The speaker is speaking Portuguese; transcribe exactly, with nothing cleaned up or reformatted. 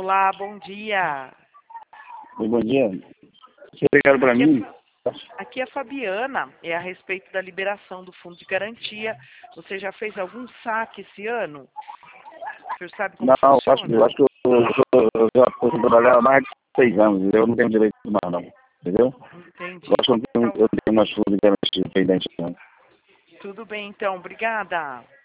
Olá, bom dia. Oi, bom dia. Você ligaram para Aqui mim? é, aqui é a Fabiana, é a respeito da liberação do fundo de garantia. Você já fez algum saque esse ano? O senhor sabe como Não, acho, funciona? eu acho que eu, eu, eu já estou trabalhando há mais de seis anos. Eu não tenho direito de mais, não. Entendeu? Entendi. Eu acho que eu não tenho, Então, eu não tenho mais fundo de garantia pendente, não. tudo bem então, obrigada.